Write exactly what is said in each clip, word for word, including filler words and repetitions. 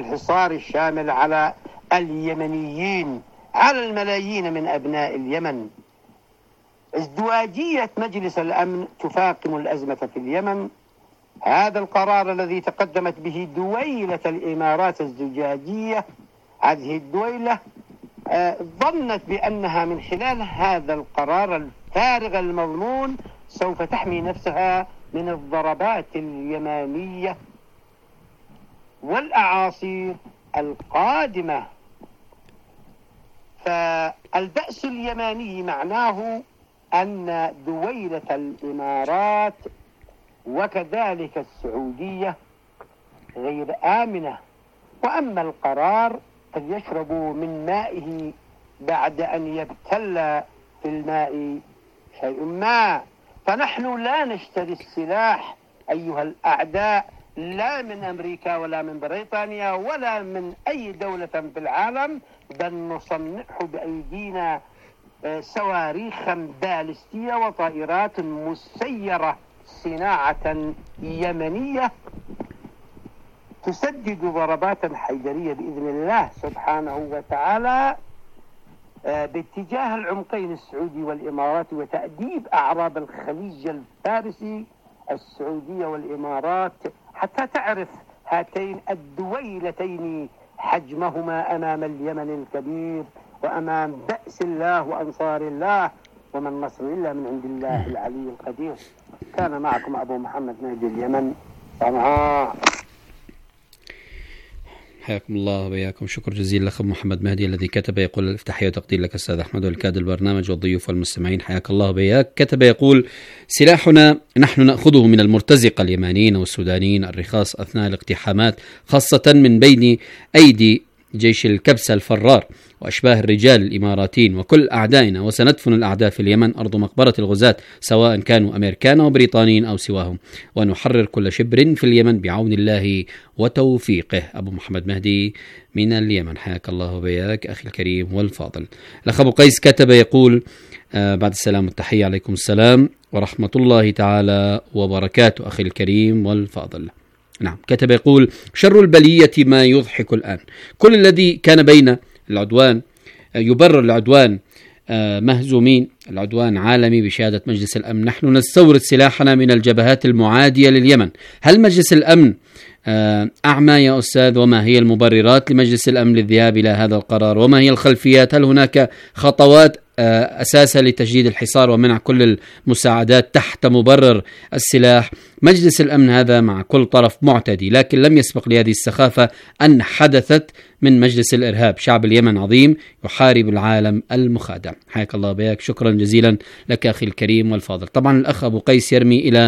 الحصار الشامل على اليمنيين، على الملايين من أبناء اليمن. ازدواجية مجلس الأمن تفاقم الأزمة في اليمن. هذا القرار الذي تقدمت به دويلة الإمارات الزجاجية، هذه الدويلة آه ظنت بأنها من خلال هذا القرار الفارغ المضمون سوف تحمي نفسها من الضربات اليمانية والأعاصير القادمة. فالبأس اليماني معناه أن دويلة الإمارات وكذلك السعودية غير آمنة، وأما القرار قد يشرب من مائه بعد أن يبتل في الماء شيء ما. فنحن لا نشتري السلاح أيها الأعداء، لا من أمريكا ولا من بريطانيا ولا من أي دولة في العالم، بل نصنعه بأيدينا صواريخ باليستية وطائرات مسيرة صناعة يمنية تسدد ضربات حيدرية بإذن الله سبحانه وتعالى باتجاه العمقين السعودي والإمارات، وتأديب أعراب الخليج الفارسي السعودية والإمارات، حتى تعرف هاتين الدويلتين حجمهما أمام اليمن الكبير وأمام بأس الله وأنصار الله، وما النصر إلا من عند الله العلي القدير. كان معكم أبو محمد مهدي اليمن صنعاء. حياكم الله وبياكم. شكر جزيل لأخ محمد مهدي الذي كتب يقول: الافتتاحية وتقدير لك أستاذ أحمد والكاد البرنامج والضيوف والمستمعين، حياك الله وبياك. كتب يقول: سلاحنا نحن نأخذه من المرتزقة اليمانيين والسودانيين الرخاص أثناء الاقتحامات، خاصة من بين أيدي جيش الكبسة الفرار وأشباه الرجال الإماراتيين وكل أعدائنا، وسندفن الأعداء في اليمن أرض مقبرة الغزاة سواء كانوا أمريكان أو بريطانيين أو سواهم، ونحرر كل شبر في اليمن بعون الله وتوفيقه. أبو محمد مهدي من اليمن، حياك الله وبياك أخي الكريم والفاضل. الأخ أبو قيس كتب يقول: آه بعد السلام والتحية، عليكم السلام ورحمة الله تعالى وبركاته أخي الكريم والفاضل. نعم، كتب يقول: شر البلية ما يضحك الآن، كل الذي كان بين العدوان يبرر العدوان مهزومين، العدوان عالمي بشهادة مجلس الأمن. نحن نستورد سلاحنا من الجبهات المعادية لليمن. هل مجلس الأمن أعمى يا أستاذ؟ وما هي المبررات لمجلس الأمن للذهاب إلى هذا القرار؟ وما هي الخلفيات؟ هل هناك خطوات أساسا لتجديد الحصار ومنع كل المساعدات تحت مبرر السلاح؟ مجلس الأمن هذا مع كل طرف معتدي، لكن لم يسبق لهذه السخافة أن حدثت من مجلس الإرهاب. شعب اليمن عظيم يحارب العالم المخادع. حياك الله بياك، شكرا جزيلا لك أخي الكريم والفاضل. طبعا الأخ أبو قيس يرمي إلى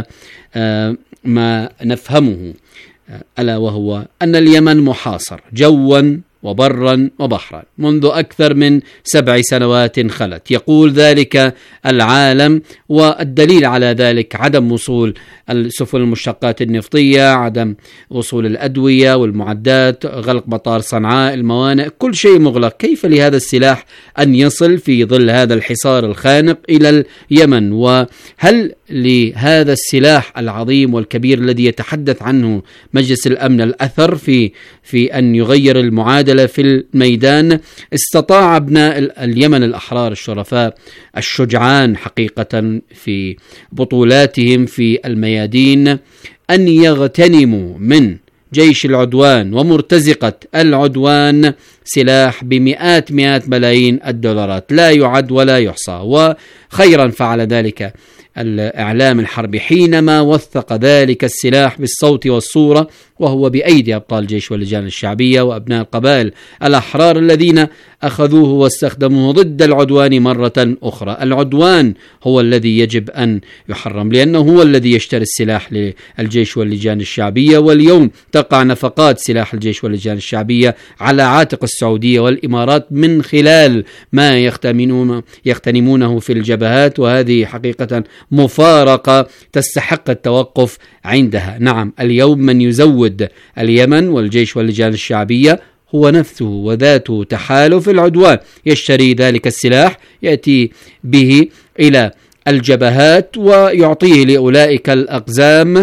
ما نفهمه، ألا وهو أن اليمن محاصر جوا وبرا وبحرا منذ أكثر من سبع سنوات خلت، يقول ذلك العالم، والدليل على ذلك عدم وصول السفن المشتقات النفطية، عدم وصول الأدوية والمعدات، غلق مطار صنعاء، الموانئ، كل شيء مغلق. كيف لهذا السلاح أن يصل في ظل هذا الحصار الخانق إلى اليمن؟ وهل لهذا السلاح العظيم والكبير الذي يتحدث عنه مجلس الأمن الأثر في في أن يغير المعادلة في الميدان؟ استطاع أبناء اليمن الأحرار الشرفاء الشجعان حقيقة في بطولاتهم في الميادين أن يغتنموا من جيش العدوان ومرتزقة العدوان سلاح بمئات مئات ملايين الدولارات لا يعد ولا يحصى. وخيرا فعل ذلك الإعلام الحربي حينما وثق ذلك السلاح بالصوت والصورة، وهو بأيدي أبطال الجيش واللجان الشعبية وأبناء القبائل الأحرار الذين أخذوه واستخدموه ضد العدوان مرة أخرى. العدوان هو الذي يجب أن يحرم، لأنه هو الذي يشتري السلاح للجيش واللجان الشعبية، واليوم تقع نفقات سلاح الجيش واللجان الشعبية على عاتق السعودية والإمارات من خلال ما يغتنمون يغتنمونه في الجبهات، وهذه حقيقة مفارقة تستحق التوقف عندها. نعم، اليوم من يزود اليمن والجيش واللجان الشعبية هو نفسه وذاته تحالف العدوان، يشتري ذلك السلاح، يأتي به إلى الجبهات ويعطيه لأولئك الأقزام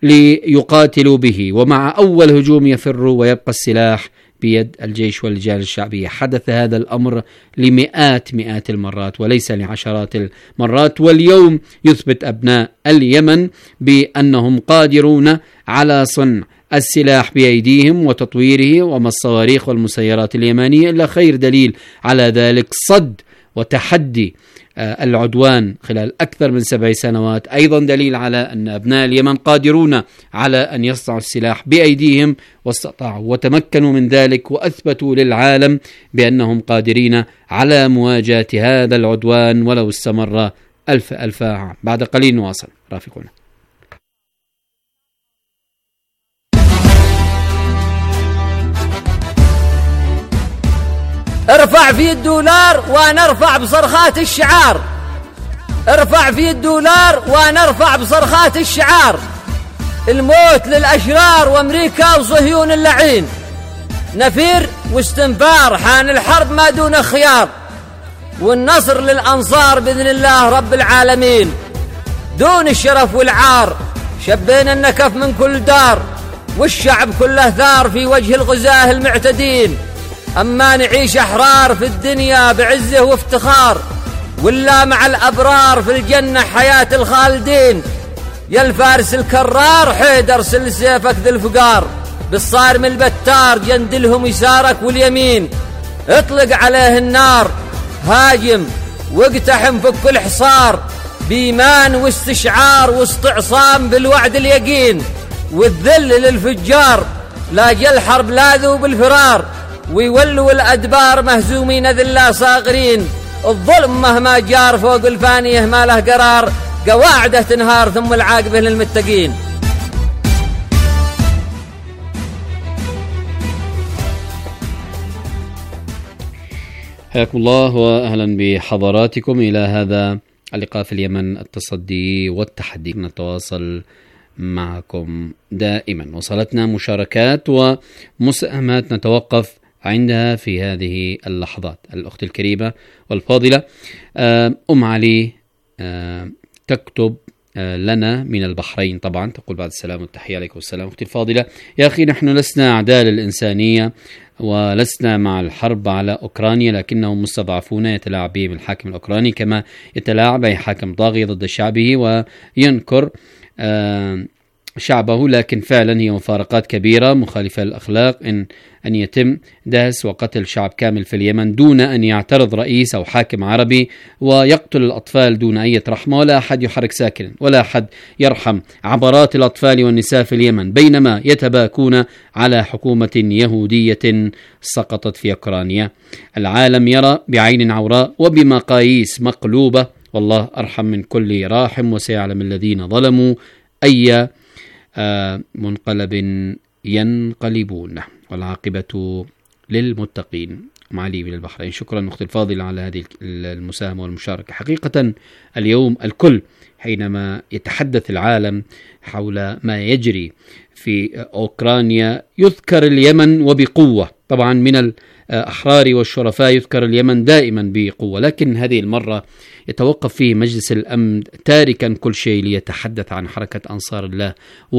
ليقاتلوا به، ومع أول هجوم يفروا ويبقى السلاح بيد الجيش واللجان الشعبية. حدث هذا الأمر لمئات مئات المرات وليس لعشرات المرات، واليوم يثبت أبناء اليمن بأنهم قادرون على صنع السلاح بأيديهم وتطويره، وما الصواريخ والمسيرات اليمانية إلا خير دليل على ذلك. صد وتحدي العدوان خلال أكثر من سبع سنوات أيضا دليل على أن أبناء اليمن قادرون على أن يصنعوا السلاح بأيديهم، واستطاعوا وتمكنوا من ذلك، وأثبتوا للعالم بأنهم قادرين على مواجهة هذا العدوان ولو استمر ألف ألف عام. بعد قليل نواصل، رافقونا. ارفع في الدولار ونرفع بصرخات الشعار، ارفع في الدولار ونرفع بصرخات الشعار، الموت للأشرار وأمريكا وصهيون اللعين، نفير واستنفار، حان الحرب ما دون خيار، والنصر للأنصار بإذن الله رب العالمين. دون الشرف والعار شبينا النكف من كل دار، والشعب كله ثار في وجه الغزاة المعتدين. أما نعيش أحرار في الدنيا بعزه وافتخار، ولا مع الأبرار في الجنة حياة الخالدين. يا الفارس الكرار حيدر سل سيفك ذي الفقار، بالصارم البتار جندلهم يسارك واليمين. اطلق عليه النار هاجم واقتحم فك الحصار، بإيمان واستشعار واستعصام بالوعد اليقين. والذل للفجار لا جل حرب لاذوا بالفرار، ويولوا الأدبار مهزومين ذلا صاغرين. الظلم مهما جار فوق الفانية ما له قرار، قواعده تنهار ثم العاقبة للمتقين. حياكم الله وأهلا بحضراتكم إلى هذا اللقاء في اليمن، التصدي والتحدي. نتواصل معكم دائما، وصلتنا مشاركات ومساهمات نتوقف عندها في هذه اللحظات. الأخت الكريمة والفاضلة أم علي تكتب لنا من البحرين، طبعا تقول بعد السلام والتحية عليكم السلام. أختي الفاضلة، يا أخي نحن لسنا أعداء للإنسانية ولسنا مع الحرب على أوكرانيا، لكنهم مستضعفون يتلاعب بهم الحاكم الأوكراني كما يتلاعب أي حاكم طاغية ضد شعبه وينكر شعبه. لكن فعلا هي مفارقات كبيرة مخالفة للأخلاق إن أن يتم دهس وقتل شعب كامل في اليمن دون أن يعترض رئيس أو حاكم عربي، ويقتل الأطفال دون أي رحمة، ولا أحد يحرك ساكنا، ولا أحد يرحم عبرات الأطفال والنساء في اليمن، بينما يتباكون على حكومة يهودية سقطت في أوكرانيا. العالم يرى بعين عوراء وبمقاييس مقلوبة، والله أرحم من كل راحم، وسيعلم الذين ظلموا أي منقلب ينقلبون، والعاقبة للمتقين. معالي من البحرين، شكرا أختي الفاضلة على هذه المساهمة والمشاركة. حقيقة اليوم الكل حينما يتحدث العالم حول ما يجري في أوكرانيا يذكر اليمن وبقوة، طبعا من الأحرار والشرفاء يذكر اليمن دائما بقوة، لكن هذه المرة يتوقف فيه مجلس الأمن تاركا كل شيء ليتحدث عن حركة أنصار الله،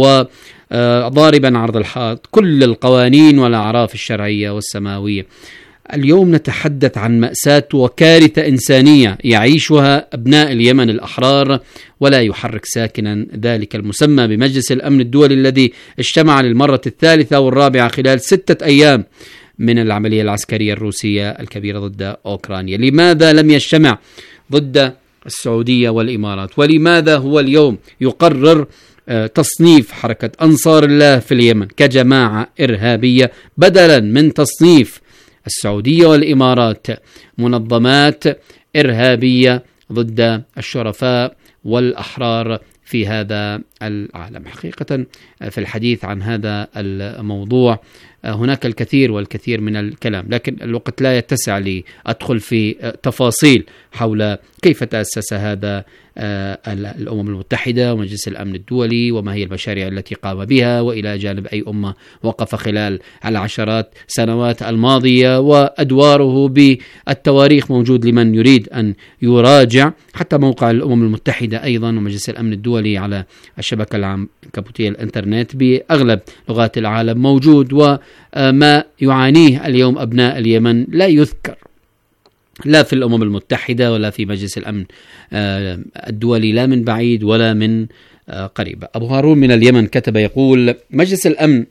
وضاربا عرض الحائط كل القوانين والأعراف الشرعية والسماوية. اليوم نتحدث عن مأساة وكارثة إنسانية يعيشها أبناء اليمن الأحرار، ولا يحرك ساكنا ذلك المسمى بمجلس الأمن الدولي الذي اجتمع للمرة الثالثة والرابعة خلال ستة أيام من العملية العسكرية الروسية الكبيرة ضد أوكرانيا. لماذا لم يجتمع ضد السعودية والإمارات؟ ولماذا هو اليوم يقرر تصنيف حركة أنصار الله في اليمن كجماعة إرهابية بدلا من تصنيف السعودية والإمارات منظمات إرهابية ضد الشرفاء والأحرار في هذا العالم؟ حقيقة في الحديث عن هذا الموضوع هناك الكثير والكثير من الكلام، لكن الوقت لا يتسع لي أدخل في تفاصيل حول كيف تأسس هذا الأمم المتحدة ومجلس الأمن الدولي، وما هي المشاريع التي قام بها، وإلى جانب أي أمة وقف خلال العشرات سنوات الماضية، وأدواره بالتواريخ موجود لمن يريد أن يراجع. حتى موقع الأمم المتحدة أيضا ومجلس الأمن الدولي على الشبكة الشبكة العنكبوتية الإنترنت بأغلب لغات العالم موجود، وما يعانيه اليوم أبناء اليمن لا يذكر لا في الأمم المتحدة ولا في مجلس الأمن الدولي، لا من بعيد ولا من قريب. أبو هارون من اليمن كتب يقول: مجلس الأمن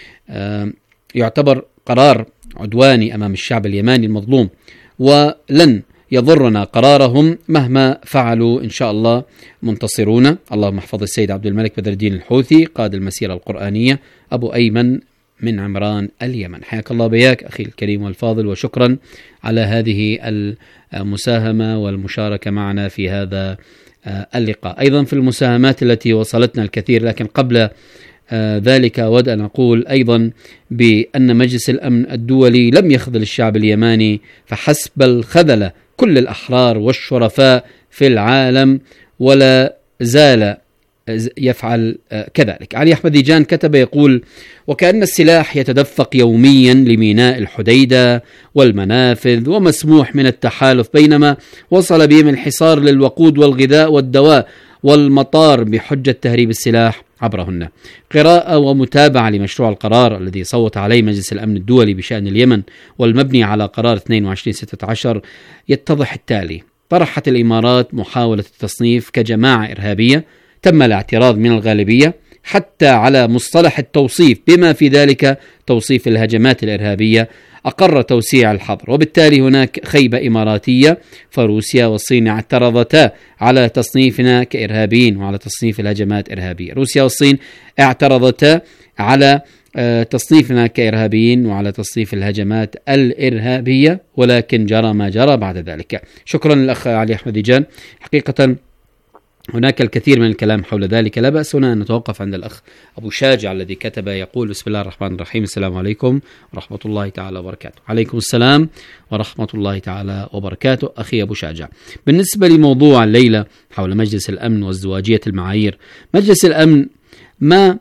يعتبر قرار عدواني أمام الشعب اليماني المظلوم، ولن يضرنا قرارهم مهما فعلوا، إن شاء الله منتصرون. اللهم احفظ السيد عبد الملك بدر الدين الحوثي قائد المسيرة القرآنية أبو أيمن من عمران اليمن. حياك الله بياك أخي الكريم والفاضل، وشكرا على هذه المساهمة والمشاركة معنا في هذا اللقاء. أيضا في المساهمات التي وصلتنا الكثير، لكن قبل ذلك أود أن أقول أيضا بأن مجلس الأمن الدولي لم يخذل الشعب اليماني فحسب، بل خذل كل الأحرار والشرفاء في العالم ولا زال يفعل كذلك. علي أحمد ديجان كتب يقول: وكأن السلاح يتدفق يوميا لميناء الحديدة والمنافذ، ومسموح من التحالف، بينما وصل بهم الحصار للوقود والغذاء والدواء والمطار بحجة تهريب السلاح عبرهن. قراءة ومتابعة لمشروع القرار الذي صوت عليه مجلس الأمن الدولي بشأن اليمن والمبني على قرار اثنين وعشرين ستة عشر يتضح التالي: طرحت الإمارات محاولة التصنيف كجماعة إرهابية، تم الاعتراض من الغالبية حتى على مصطلح التوصيف بما في ذلك توصيف الهجمات الإرهابية، أقر توسيع الحظر، وبالتالي هناك خيبة إماراتية، فروسيا والصين اعترضتا على تصنيفنا كإرهابيين وعلى تصنيف الهجمات إرهابية. روسيا والصين اعترضتا على تصنيفنا كإرهابيين وعلى تصنيف الهجمات الإرهابية، ولكن جرى ما جرى بعد ذلك. شكرا للأخ علي أحمد ديجان. حقيقة هناك الكثير من الكلام حول ذلك، لا بأس هنا أن نتوقف عند الأخ أبو شاجع الذي كتب يقول: بسم الله الرحمن الرحيم، السلام عليكم ورحمة الله تعالى وبركاته. عليكم السلام ورحمة الله تعالى وبركاته. أخي أبو شاجع، بالنسبة لموضوع الليلة حول مجلس الأمن وازدواجية المعايير، مجلس الأمن ما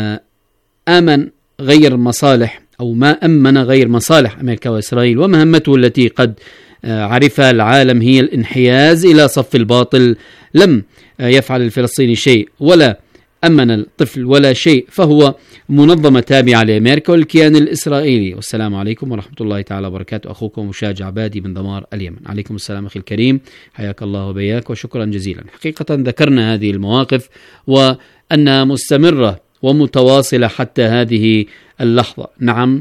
آمن غير مصالح أو ما أمن غير مصالح أمريكا وإسرائيل، ومهمته التي قد عرفها العالم هي الانحياز إلى صف الباطل. لم يفعل الفلسطيني شيء ولا أمن الطفل ولا شيء، فهو منظمة تابعة لأمريكا والكيان الإسرائيلي. والسلام عليكم ورحمة الله تعالى وبركاته. أخوكم مشاجع عبادي من دمار اليمن. عليكم السلام أخي الكريم، حياك الله وبياك وشكرا جزيلا. حقيقة ذكرنا هذه المواقف وأنها مستمرة ومتواصلة حتى هذه اللحظة. نعم،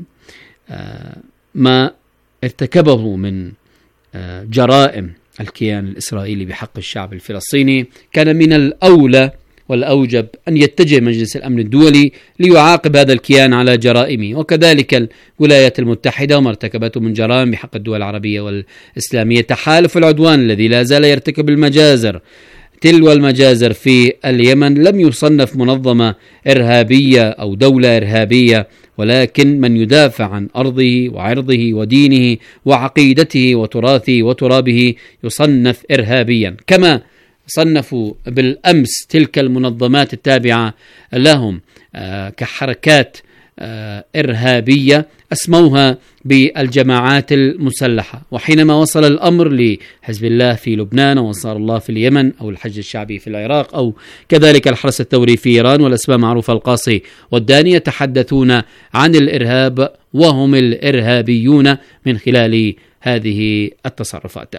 ما ارتكبه من جرائم الكيان الإسرائيلي بحق الشعب الفلسطيني كان من الأولى والأوجب أن يتجه مجلس الأمن الدولي ليعاقب هذا الكيان على جرائمه، وكذلك الولايات المتحدة وما ارتكبته من جرائم بحق الدول العربية والإسلامية. تحالف العدوان الذي لا زال يرتكب المجازر تلو المجازر في اليمن لم يصنف منظمة إرهابية أو دولة إرهابية، ولكن من يدافع عن أرضه وعرضه ودينه وعقيدته وتراثه وترابه يصنف إرهابيا، كما صنفوا بالأمس تلك المنظمات التابعة لهم آه كحركات آه إرهابية، أسموها بالجماعات المسلحة. وحينما وصل الأمر لحزب الله في لبنان وأنصار الله في اليمن أو الحج الشعبي في العراق أو كذلك الحرس الثوري في إيران والأسماء معروفة القاصي والداني، يتحدثون عن الإرهاب وهم الإرهابيون من خلال هذه التصرفات.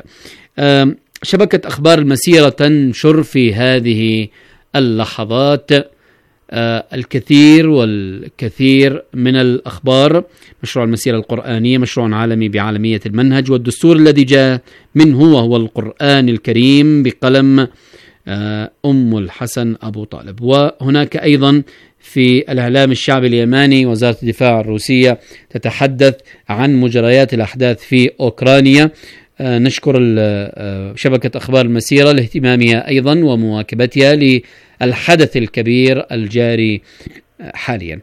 شبكة أخبار المسيرة تنشر في هذه اللحظات آه الكثير والكثير من الأخبار. مشروع المسيرة القرآنية مشروع عالمي بعالمية المنهج، والدستور الذي جاء منه وهو القرآن الكريم بقلم آه أم الحسن أبو طالب. وهناك أيضا في الإعلام الشعبي اليماني وزارة الدفاع الروسية تتحدث عن مجريات الأحداث في أوكرانيا. آه نشكر آه شبكة أخبار المسيرة لاهتمامها أيضا ومواكبتها للحدث الكبير الجاري آه حاليا.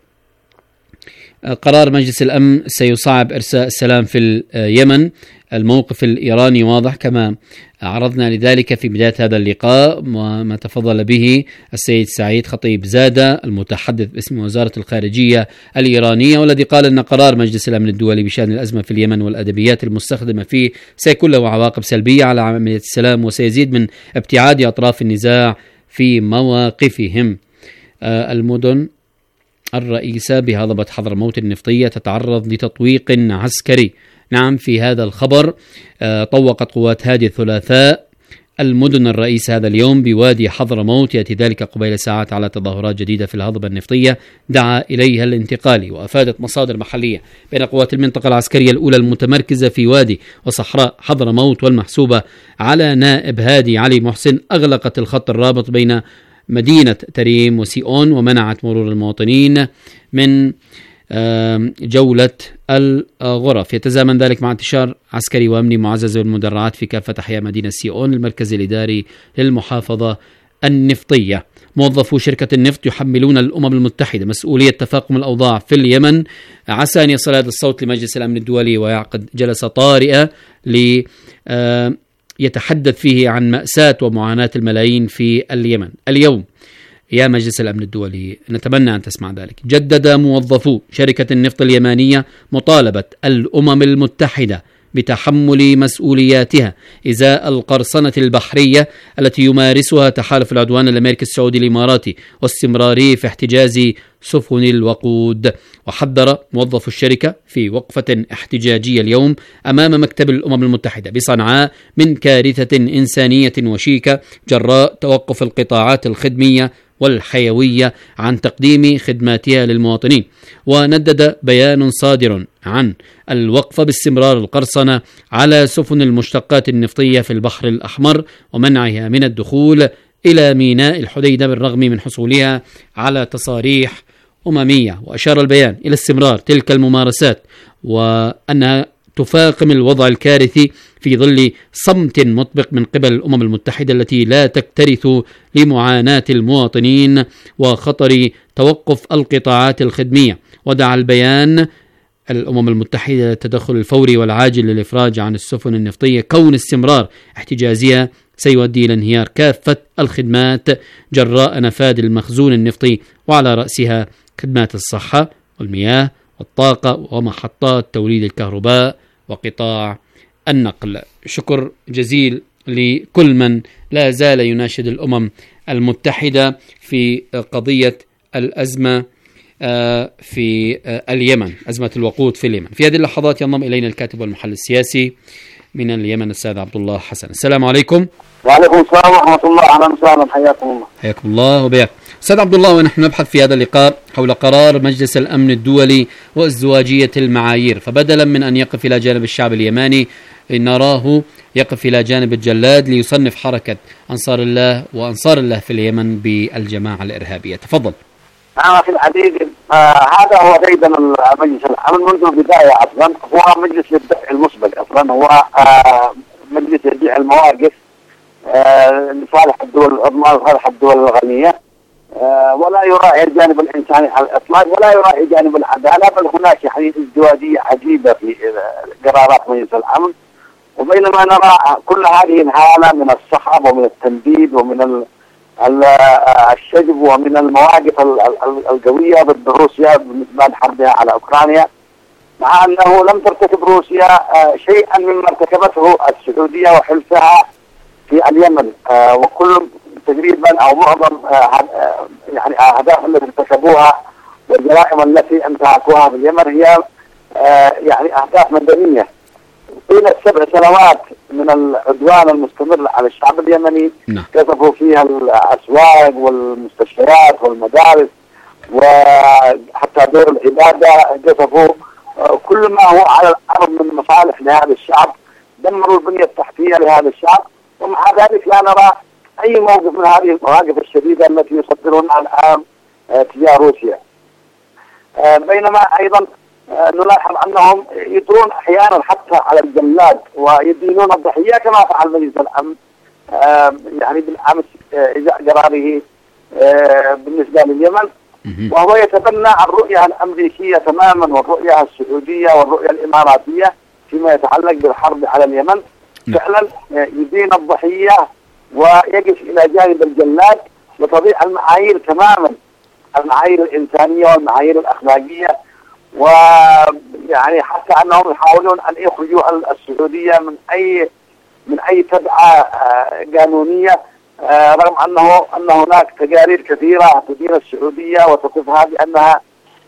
آه قرار مجلس الأمن سيصعب إرساء السلام في اليمن. الموقف الإيراني واضح كما عرضنا لذلك في بداية هذا اللقاء، وما تفضل به السيد سعيد خطيب زادة المتحدث باسم وزارة الخارجية الإيرانية، والذي قال أن قرار مجلس الأمن الدولي بشأن الأزمة في اليمن والأدبيات المستخدمة فيه سيكون له عواقب سلبية على عملية السلام وسيزيد من ابتعاد أطراف النزاع في مواقفهم. المدن الرئيسة بهضبة حضرموت النفطية تتعرض لتطويق عسكري. نعم، في هذا الخبر طوقت قوات هادي الثلاثاء المدن الرئيسة هذا اليوم بوادي حضرموت، يأتي ذلك قبيل ساعات على تظاهرات جديدة في الهضبة النفطية دعا إليها الانتقالي. وأفادت مصادر محلية بين قوات المنطقة العسكرية الأولى المتمركزة في وادي وصحراء حضرموت والمحسوبة على نائب هادي علي محسن أغلقت الخط الرابط بين مدينة تريم وسيئون ومنعت مرور المواطنين من جولة الغرف. يتزامن ذلك مع انتشار عسكري وأمني معزز بالمدرعات في كافة أحياء مدينة سيئون المركز الإداري للمحافظة النفطية. موظفو شركة النفط يحملون الأمم المتحدة مسؤولية تفاقم الأوضاع في اليمن. عسى أن يصل هذا الصوت لمجلس الأمن الدولي ويعقد جلسة طارئة ليتحدث فيه عن مأساة ومعاناة الملايين في اليمن. اليوم يا مجلس الأمن الدولي نتمنى أن تسمع ذلك. جدد موظفو شركة النفط اليمانية مطالبة الأمم المتحدة بتحمل مسؤولياتها إزاء القرصنة البحرية التي يمارسها تحالف العدوان الأمريكي السعودي الإماراتي واستمراره في احتجاز سفن الوقود. وحذر موظف الشركة في وقفة احتجاجية اليوم أمام مكتب الأمم المتحدة بصنعاء من كارثة إنسانية وشيكة جراء توقف القطاعات الخدمية والحيوية عن تقديم خدماتها للمواطنين. وندد بيان صادر عن الوقف باستمرار القرصنة على سفن المشتقات النفطية في البحر الأحمر ومنعها من الدخول إلى ميناء الحديدة بالرغم من حصولها على تصاريح أممية. وأشار البيان إلى استمرار تلك الممارسات وأنها تفاقم الوضع الكارثي في ظل صمت مطبق من قبل الأمم المتحدة التي لا تكترث لمعاناة المواطنين وخطر توقف القطاعات الخدمية. ودعا البيان الأمم المتحدة للتدخل الفوري والعاجل للإفراج عن السفن النفطية كون استمرار احتجازها سيؤدي إلى انهيار كافة الخدمات جراء نفاذ المخزون النفطي وعلى رأسها خدمات الصحة والمياه والطاقة ومحطات توليد الكهرباء وقطاع النقل. شكر جزيل لكل من لا زال يناشد الأمم المتحدة في قضية الأزمة في اليمن، أزمة الوقود في اليمن. في هذه اللحظات ينضم إلينا الكاتب والمحلل السياسي من اليمن الأستاذ عبد الله حسن. السلام عليكم. وعليكم السلام ورحمة الله. أهلا وسهلا، حياكم الله. حياكم الله وبياك أستاذ عبد الله. ونحن نبحث في هذا اللقاء حول قرار مجلس الأمن الدولي وازدواجية المعايير، فبدلا من أن يقف إلى جانب الشعب اليماني نراه يقف إلى جانب الجلاد ليصنف حركة أنصار الله وأنصار الله في اليمن بالجماعة الإرهابية. تفضل. نعم أخي العزيز، آه هذا هو أيضا المجلس الأمن منذ البداية أصلا هو مجلس الدفع المسبق، أصلا هو آه مجلس يبيع المواقف آه لصالح الدول العظمى وصالح الدول الغنية، آه ولا يراعي الجانب الإنساني على الإطلاق ولا يراعي جانب العدالة، بل هناك يعني ازدواجية عجيبة في قرارات مجلس الأمن. وبينما نرى كل هذه الحالة من الصخب ومن التنديد ومن ال الشجب ومن المواقف القوية ضد روسيا بالنسبة لحربها على أوكرانيا، مع أنه لم ترتكب روسيا شيئا مما ارتكبته السعودية وحلفها في اليمن، وكل تقريبا أو معظم يعني أهداف التي ارتكبوها والجرائم التي انتهكوها في اليمن هي يعني أهداف مدنية. طيلة سبع سنوات من العدوان المستمر على الشعب اليمني قصفوا فيها الأسواق والمستشفيات والمدارس وحتى دور العبادة، قصفوا كل ما هو على الأرض من مصالح لهذا الشعب، دمروا البنية التحتية لهذا الشعب، ومع ذلك لا نرى أي موقف من هذه المواقف الشديدة التي يصدرونها الآن تجاه روسيا. بينما أيضا نلاحظ أنهم يطرون أحيانا حتى على الجلاد ويدينون الضحية كما فعل مجلس الأمن يعني بالأمس إجاء قراره بالنسبة لليمن، وهو يتبنى الرؤية الأمريكية تماما والرؤية السعودية والرؤية الإماراتية فيما يتعلق بالحرب على اليمن. فعلا يدين الضحية ويقف إلى جانب الجلاد وتضيع المعايير تماما، المعايير الإنسانية والمعايير الأخلاقية، ويعني حتى أنهم يحاولون أن يخرجوا السعودية من أي من أي تبعة قانونية رغم أنه أن هناك تقارير كثيرة تدين السعودية وتصفها بأنها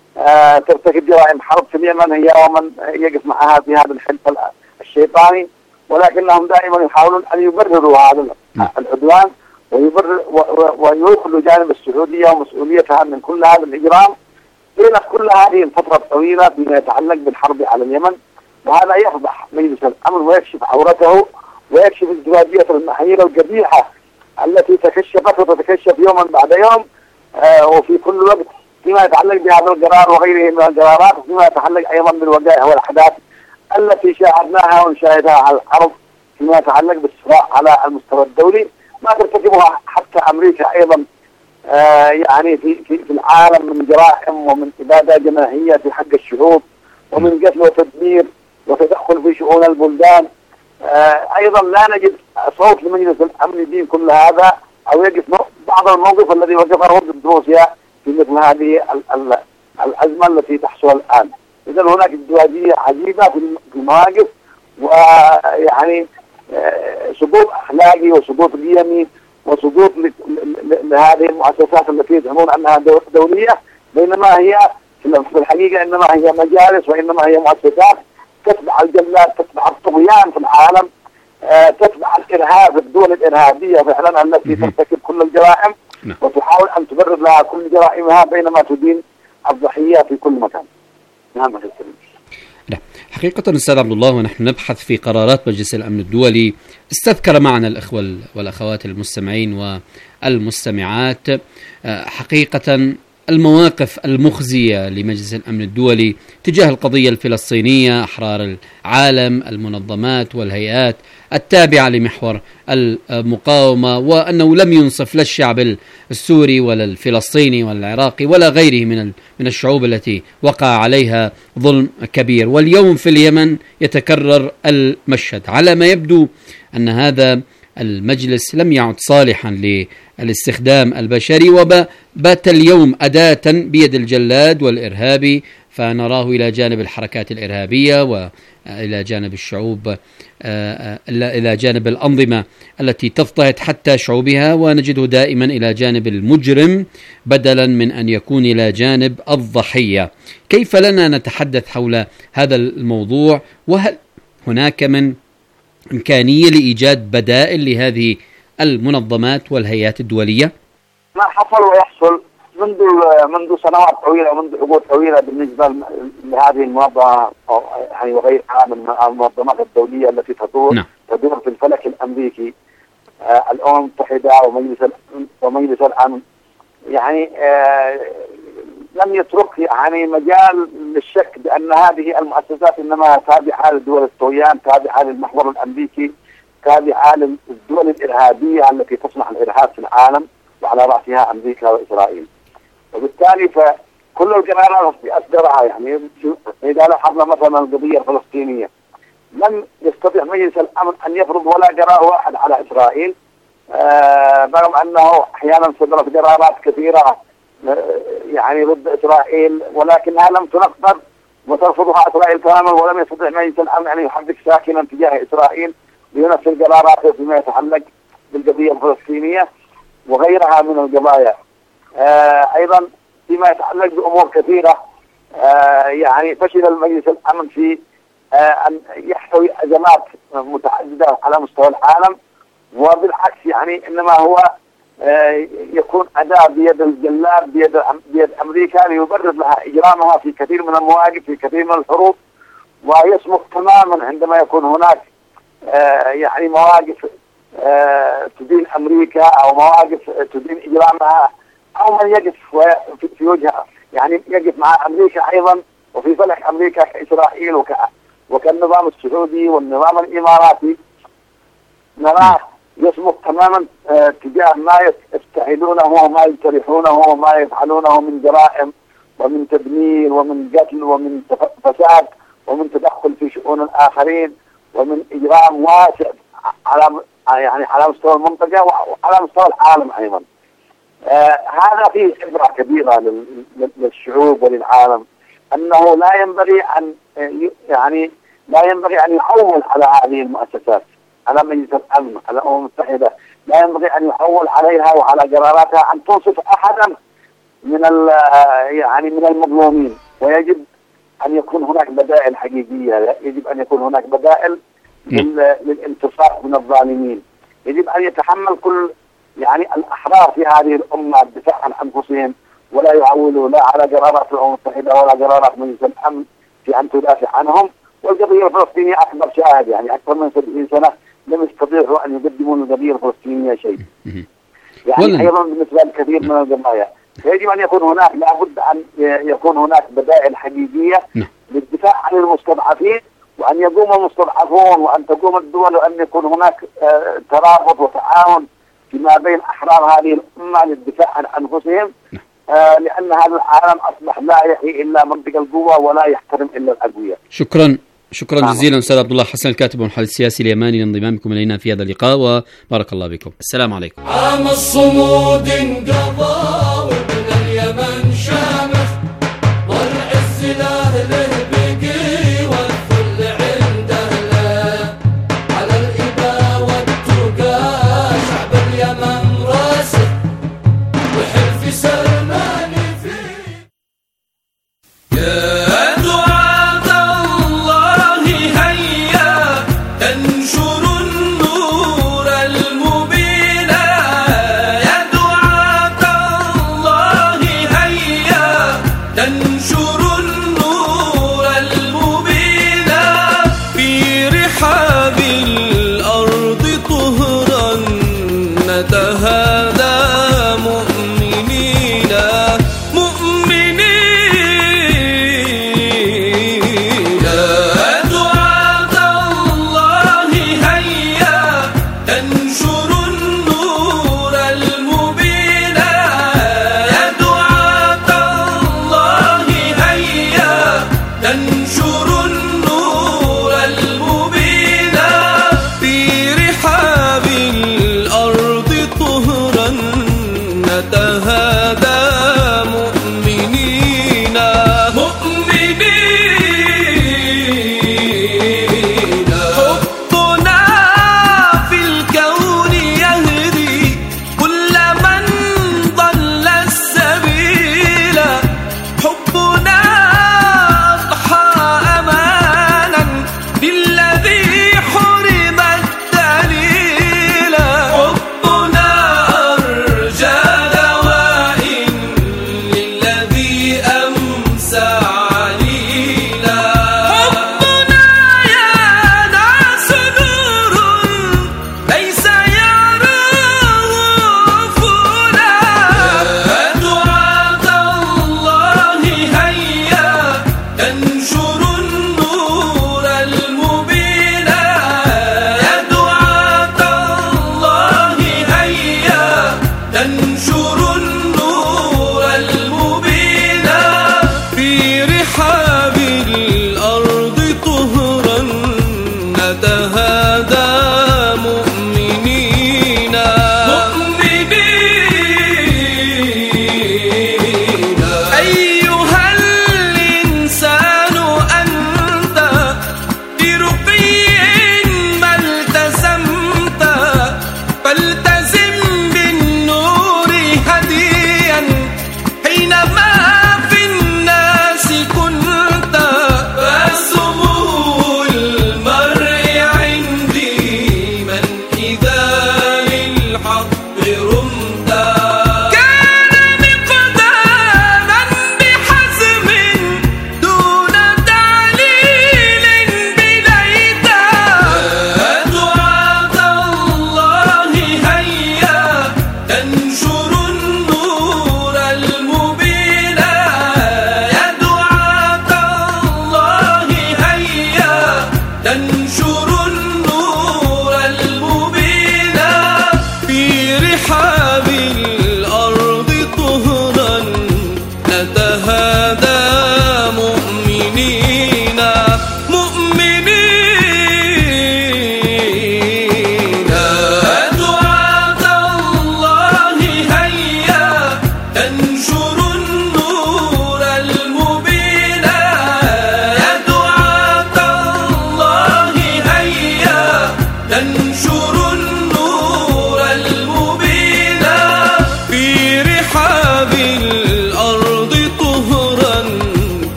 ترتكب جرائم حرب في اليمن هي ومن يقف معها في هذا الحلف الشيطاني، ولكنهم دائما يحاولون أن يبرروا هذا العدوان ويبرر ويخلوا جانب السعودية ومسؤوليتها من كل هذا الإجرام طيلة كل هذه الفترة الطويلة فيما يتعلق بالحرب على اليمن. وهذا يفضح مجلس الأمن ويكشف عورته ويكشف ازدواجية المحايير القبيحة التي تكشفت وتتكشف يوما بعد يوم آه وفي كل وقت فيما يتعلق بهذا القرار وغيره من القرارات، وفيما يتعلق أيضا بالوقائع والأحداث التي شاهدناها ونشاهدها على الأرض فيما يتعلق بالصراع على المستوى الدولي، ما ترتكبها حتى أمريكا أيضا آه يعني في, في, في العالم من جرائم ومن إبادة جماعية في حق الشعوب ومن قتل وتدمير وتدخل في شؤون البلدان. آه أيضا لا نجد صوت لمجلس الأمن يدين كل هذا أو يقف بعض الموقف الذي وقفه ضد روسيا في مثل هذه الأزمة التي تحصل الآن. إذا هناك ازدواجية عجيبة في المواقف ويعني آه سقوط أخلاقي وسقوط قيمي وسقوط لهذه المؤسسات التي يزعمون أنها دولية، بينما هي في الحقيقة إنما هي مجالس وإنما هي مؤسسات تتبع الجلاد، تتبع الطغيان في العالم، آه تتبع الإرهاب، الدول الإرهابية فعلا التي ترتكب كل الجرائم وتحاول أن تبرر لها كل جرائمها بينما تدين الضحية في كل مكان. نعم لا حقيقة أستاذ عبد الله، ونحن نبحث في قرارات مجلس الأمن الدولي استذكر معنا الأخوة والأخوات المستمعين والمستمعات حقيقة المواقف المخزية لمجلس الأمن الدولي تجاه القضية الفلسطينية، أحرار العالم، المنظمات والهيئات التابعة لمحور المقاومة، وأنه لم ينصف لا الشعب السوري ولا الفلسطيني ولا العراقي ولا غيره من من الشعوب التي وقع عليها ظلم كبير. واليوم في اليمن يتكرر المشهد. على ما يبدو أن هذا المجلس لم يعد صالحا للاستخدام البشري وبات اليوم أداة بيد الجلاد والإرهابي، فنراه إلى جانب الحركات الإرهابية وإلى جانب الشعوب، إلى جانب الأنظمة التي تضطهد حتى شعوبها، ونجده دائما إلى جانب المجرم بدلا من أن يكون إلى جانب الضحية. كيف لنا نتحدث حول هذا الموضوع؟ وهل هناك من إمكانية لإيجاد بدائل لهذه المنظمات والهيئات الدولية؟ ما حصل ويحصل منذ منذ سنوات طويلة ومنذ عقود طويلة بالنسبة لهذه المنظمة يعني وغيرها من المنظمات الدولية التي تدور نعم. تدور في الفلك الأمريكي، آه الأمم المتحدة ومجلس ومجلس الأمن، يعني آه لم يترك يعني مجال للشك بأن هذه المؤسسات إنما تابعة لدول الطغيان، تابعة للمحور الأمريكي، تابعة للدول الإرهابية التي تصنع الإرهاب في العالم وعلى رأسها أمريكا وإسرائيل. وبالتالي فكل القرارات التي أصدرها يعني إذا لاحظنا مثلا القضية الفلسطينية لم يستطيع مجلس الأمن أن يفرض ولا قرار واحد على إسرائيل، رغم آه أنه أحيانا صدرت قرارات كثيرة يعني ضد إسرائيل ولكنها لم تنفذ وترفضها إسرائيل تماما، ولم يستطع مجلس الأمن أن يحرك ساكنا تجاه إسرائيل لينفذ قراراته فيما يتعلق بالقضية الفلسطينية وغيرها من القضايا. آه أيضا فيما يتعلق بأمور كثيرة آه يعني فشل المجلس الأمن في آه أن يحتوي أزمات متعددة على مستوى العالم، وبالعكس يعني إنما هو آه يكون أداة بيد الجلاد بيد, بيد أمريكا ليبرر لها إجرامها في كثير من المواقف في كثير من الحروب، ويصمت تماما عندما يكون هناك آه يعني مواقف آه تدين أمريكا أو مواقف تدين إجرامها أو من يقف في وجهها، يعني يقف مع أمريكا أيضا وفي فلك أمريكا كإسرائيل وك وكالنظام السعودي والنظام الإماراتي، نراه يصمت تماما آه تجاه ما يستعيدونه وما يجترحونه وما يفعلونه من جرائم ومن تدمير ومن قتل ومن فساد ومن تدخل في شؤون الآخرين ومن إجرام واسع على يعني على مستوى المنطقة وعلى مستوى العالم أيضا. آه هذا فيه عبرة كبيرة للشعوب وللعالم أنه لا ينبغي أن يعني لا ينبغي أن يعول على هذه المؤسسات على مجلس الأمن، على الأمم المتحدة، لا ينبغي أن يحول عليها وعلى قراراتها أن تنصف أحدا من يعني من المظلومين، ويجب أن يكون هناك بدائل حقيقية، يجب أن يكون هناك بدائل للانتصار من الظالمين. يجب أن يتحمل كل يعني الأحرار في هذه الأمة الدفاع عن أنفسهم، ولا يعولوا لا على قرارات الأمم المتحدة ولا قرارات مجلس الأمن في أن تدافع عنهم. والقضية الفلسطينية أكبر شاهد، يعني أكثر من سبعين سنة لم يستطيعوا أن يقدموا للقضية الفلسطينية شيء. يعني أيضا بالنسبة لكثير من القضايا يجب أن يكون هناك، لابد أن يكون هناك بدائل حقيقية للدفاع عن المستضعفين، وأن يقوم المستضعفون وأن تقوم الدول، وأن يكون هناك ترابط وتعاون فيما بين أحرار هذه الأمة للدفاع عن أنفسهم، آه لأن هذا العالم أصبح لا يحيي إلا منطق القوة ولا يحترم إلا الأقوياء. شكرا شكرا نعم. جزيلا أستاذ عبد الله حسن الكاتب والمحلل السياسي اليماني لانضمامكم إلينا في هذا اللقاء، وبارك الله بكم. السلام عليكم. عام الصمود انقضى وابن اليمن شامخ، والعز له بقي والذل عنده له، على الإباء والتقى شعب اليمن راسخ، وحلف سلمان فيه. يا دعاة الله هيا تنشر النور المبين، يا دعاة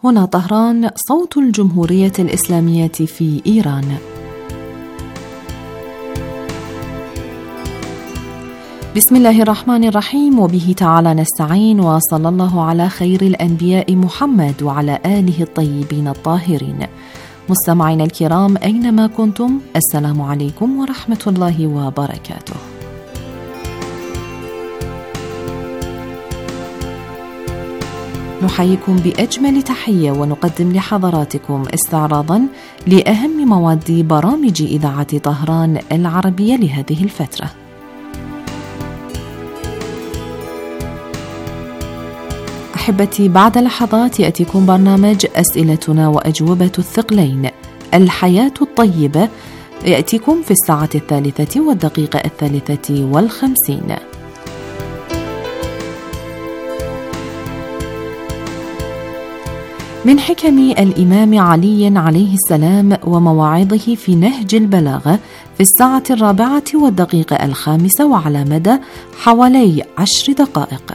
هنا طهران، صوت الجمهورية الإسلامية في إيران. بسم الله الرحمن الرحيم، وبه تعالى نستعين، وصلى الله على خير الأنبياء محمد وعلى آله الطيبين الطاهرين. مستمعينا الكرام أينما كنتم، السلام عليكم ورحمة الله وبركاته. نحييكم بأجمل تحية ونقدم لحضراتكم استعراضا لأهم مواد برامج إذاعة طهران العربية لهذه الفترة. أحبتي، بعد لحظات يأتيكم برنامج أسئلتنا وأجوبة الثقلين الحياة الطيبة، يأتيكم في الساعة الثالثة والدقيقة الثالثة والخمسين. من حكم الإمام علي عليه السلام ومواعظه في نهج البلاغة في الساعة الرابعة والدقيقة الخامسة وعلى مدى حوالي عشر دقائق.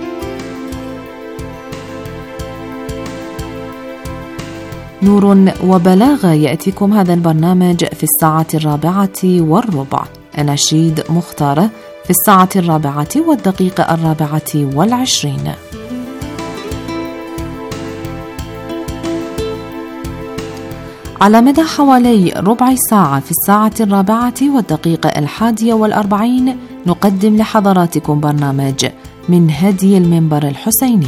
نور وبلاغة، يأتيكم هذا البرنامج في الساعة الرابعة والربع. أناشيد مختارة في الساعة الرابعة والدقيقة الرابعة والعشرين. على مدى حوالي ربع ساعة في الساعة الرابعة والدقيقة الحادية والأربعين نقدم لحضراتكم برنامج من هدي المنبر الحسيني.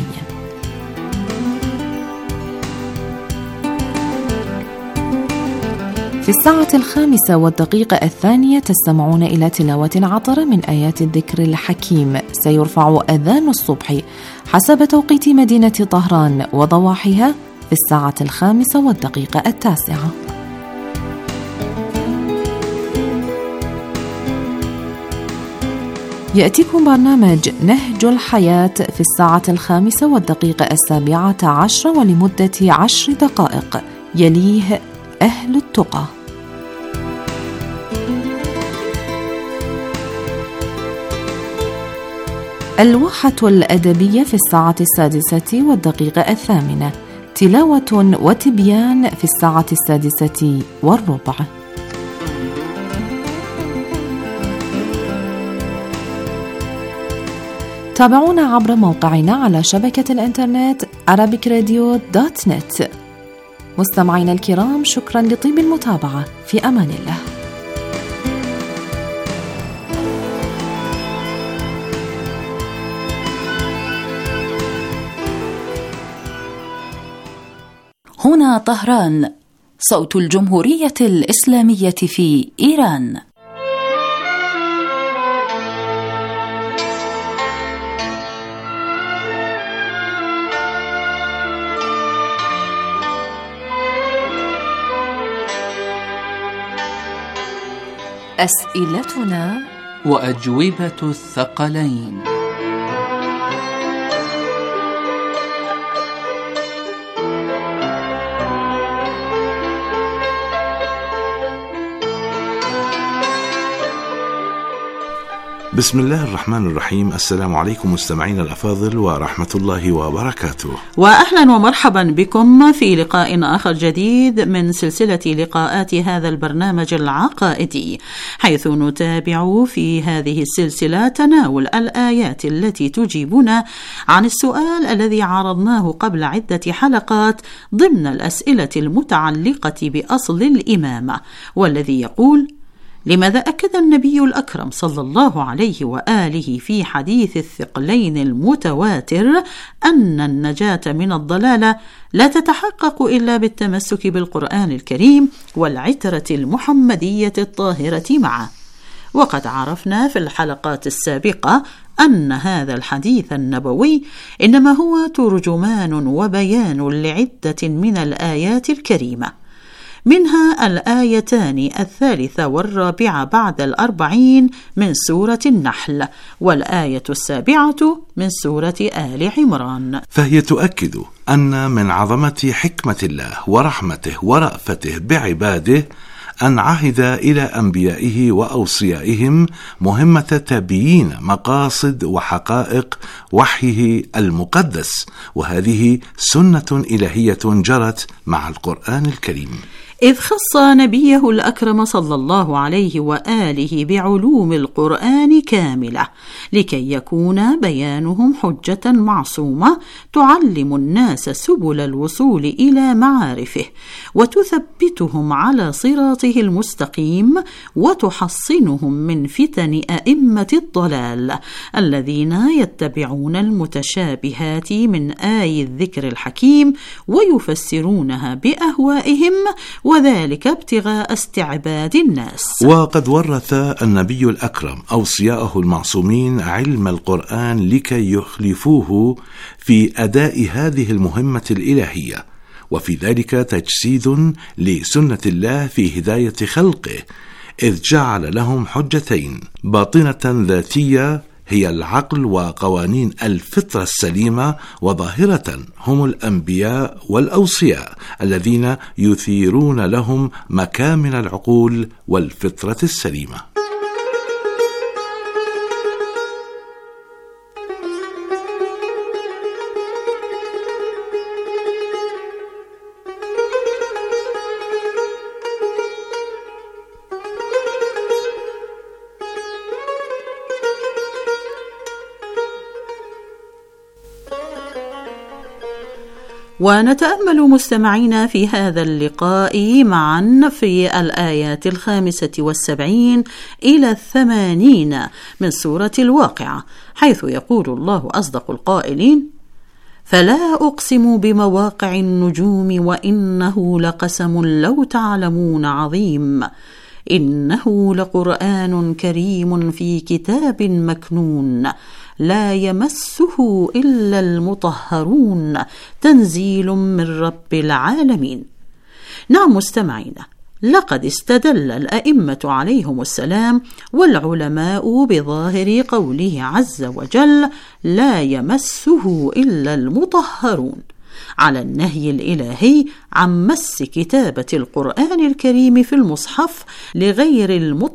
في الساعة الخامسة والدقيقة الثانية تستمعون إلى تلاوة عطرة من آيات الذكر الحكيم. سيرفع أذان الصبح حسب توقيت مدينة طهران وضواحيها في الساعة الخامسة والدقيقة التاسعة. يأتيكم برنامج نهج الحياة في الساعة الخامسة والدقيقة السابعة عشر ولمدة عشر دقائق، يليه أهل التقى. الواحة الأدبية في الساعة السادسة والدقيقة الثامنة، تلاوة وتبيان في الساعة السادسة والربع. تابعونا عبر موقعنا على شبكة الإنترنت arabic radio dot net. مستمعينا الكرام، شكرا لطيب المتابعة، في أمان الله. هنا طهران، صوت الجمهورية الإسلامية في إيران. أسئلتنا وأجوبة الثقلين. بسم الله الرحمن الرحيم. السلام عليكم مستمعين الأفاضل ورحمة الله وبركاته، وأهلا ومرحبا بكم في لقاء آخر جديد من سلسلة لقاءات هذا البرنامج العقائدي، حيث نتابع في هذه السلسلة تناول الآيات التي تجيبنا عن السؤال الذي عرضناه قبل عدة حلقات ضمن الأسئلة المتعلقة بأصل الإمامة، والذي يقول: لماذا أكد النبي الأكرم صلى الله عليه وآله في حديث الثقلين المتواتر أن النجاة من الضلالة لا تتحقق إلا بالتمسك بالقرآن الكريم والعترة المحمدية الطاهرة معه؟ وقد عرفنا في الحلقات السابقة أن هذا الحديث النبوي إنما هو ترجمان وبيان لعدة من الآيات الكريمة، منها الآيتان الثالثة والرابعة بعد الأربعين من سورة النحل، والآية السابعة من سورة آل عمران، فهي تؤكد أن من عظمة حكمة الله ورحمته ورأفته بعباده أن عهد إلى أنبيائه وأوصيائهم مهمة تبيين مقاصد وحقائق وحيه المقدس، وهذه سنة إلهية جرت مع القرآن الكريم، إذ خص نبيه الأكرم صلى الله عليه وآله بعلوم القرآن كاملة لكي يكون بيانهم حجة معصومة تعلم الناس سبل الوصول إلى معارفه وتثبتهم على صراطه المستقيم وتحصنهم من فتن أئمة الضلال الذين يتبعون المتشابهات من آي الذكر الحكيم ويفسرونها بأهوائهم، وذلك ابتغاء استعباد الناس. وقد ورث النبي الأكرم أوصياءه المعصومين علم القرآن لكي يخلفوه في أداء هذه المهمة الإلهية، وفي ذلك تجسيد لسنة الله في هداية خلقه، إذ جعل لهم حجتين: باطنة ذاتية هي العقل وقوانين الفطرة السليمة، وظاهرة هم الأنبياء والأوصياء الذين يثيرون لهم مكامن العقول والفطرة السليمة. ونتأمل مستمعينا في هذا اللقاء معا في الآيات الخامسة والسبعين إلى الثمانين من سورة الواقعة، حيث يقول الله أصدق القائلين: فلا أقسم بمواقع النجوم وإنه لقسم لو تعلمون عظيم إنه لقرآن كريم في كتاب مكنون لا يمسه إلا المطهرون تنزيل من رب العالمين. نعم مستمعينا، لقد استدل الأئمة عليهم السلام والعلماء بظاهر قوله عز وجل لا يمسه إلا المطهرون على النهي الإلهي عن مس كتابة القرآن الكريم في المصحف لغير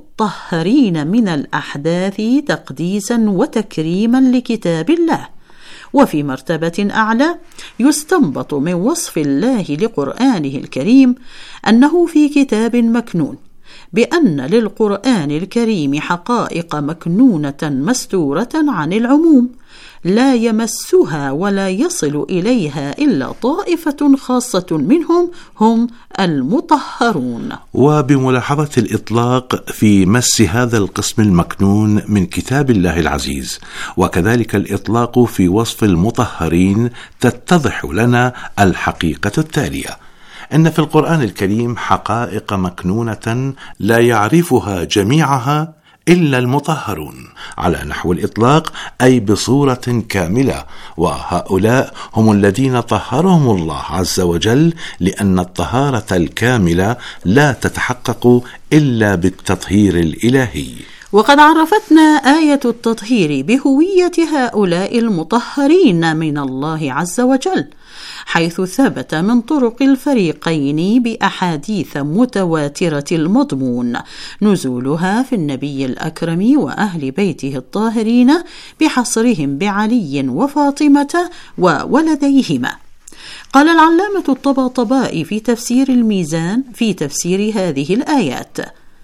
المطهرين من الأحداث تقديسا وتكريما لكتاب الله. وفي مرتبة أعلى يستنبط من وصف الله لقرآنه الكريم أنه في كتاب مكنون، بأن للقرآن الكريم حقائق مكنونة مستورة عن العموم لا يمسها ولا يصل إليها إلا طائفة خاصة منهم هم المطهرون. وبملاحظة الإطلاق في مس هذا القسم المكنون من كتاب الله العزيز، وكذلك الإطلاق في وصف المطهرين، تتضح لنا الحقيقة التالية: إن في القرآن الكريم حقائق مكنونة لا يعرفها جميعها إلا المطهرون على نحو الإطلاق، أي بصورة كاملة، وهؤلاء هم الذين طهرهم الله عز وجل، لأن الطهارة الكاملة لا تتحقق إلا بالتطهير الإلهي. وقد عرفتنا آية التطهير بهوية هؤلاء المطهرين من الله عز وجل، حيث ثبت من طرق الفريقين بأحاديث متواترة المضمون نزولها في النبي الأكرم وأهل بيته الطاهرين بحصرهم بعلي وفاطمة وولديهما. قال العلامة الطباطبائي في تفسير الميزان في تفسير هذه الآيات: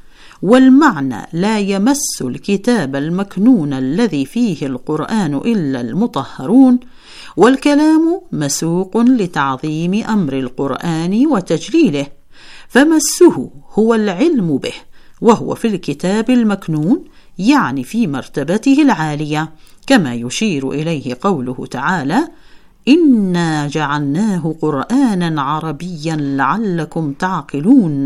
والمعنى لا يمس الكتاب المكنون الذي فيه القرآن إلا المطهرون، والكلام مسوق لتعظيم أمر القرآن وتجليله، فمسه هو العلم به، وهو في الكتاب المكنون يعني في مرتبته العالية، كما يشير إليه قوله تعالى: إنا جعلناه قرآنا عربيا لعلكم تعقلون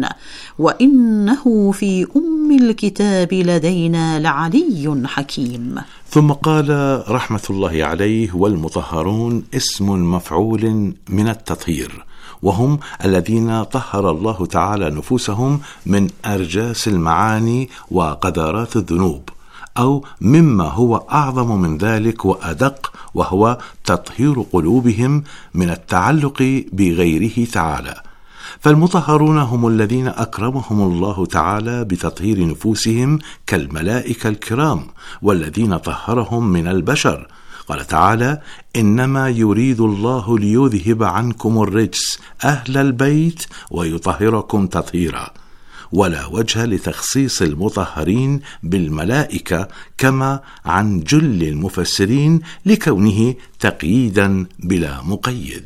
وإنه في أم الكتاب لدينا لعلي حكيم. ثم قال رحمة الله عليه: والمطهرون اسم مفعول من التطهير، وهم الذين طهر الله تعالى نفوسهم من أرجاس المعاني وقذارات الذنوب، أو مما هو أعظم من ذلك وأدق، وهو تطهير قلوبهم من التعلق بغيره تعالى. فالمطهرون هم الذين أكرمهم الله تعالى بتطهير نفوسهم كالملائكة الكرام والذين طهرهم من البشر. قال تعالى: إنما يريد الله ليذهب عنكم الرجس أهل البيت ويطهركم تطهيرا. ولا وجه لتخصيص المطهرين بالملائكة كما عن جل المفسرين لكونه تقييدا بلا مقيد.